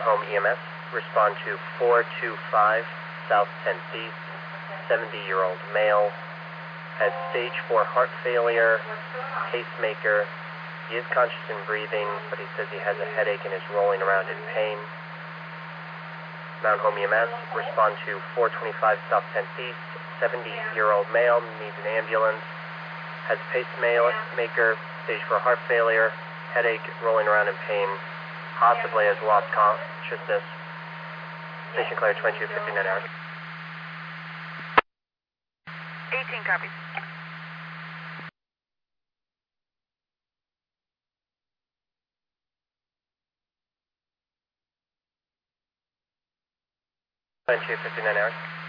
Home EMS, respond to 425 South 10th East, 70-year-old male, has stage 4 heart failure, pacemaker. He is conscious and breathing, but he says he has a headache and is rolling around in pain. Mount Home EMS, respond to 425 South 10th East, 70-year-old male, needs an ambulance, has pacemaker, stage 4 heart failure, headache, rolling around in pain, possibly has lost consciousness. Station clear, 2259 hours. 18 copies. Two 59 hours.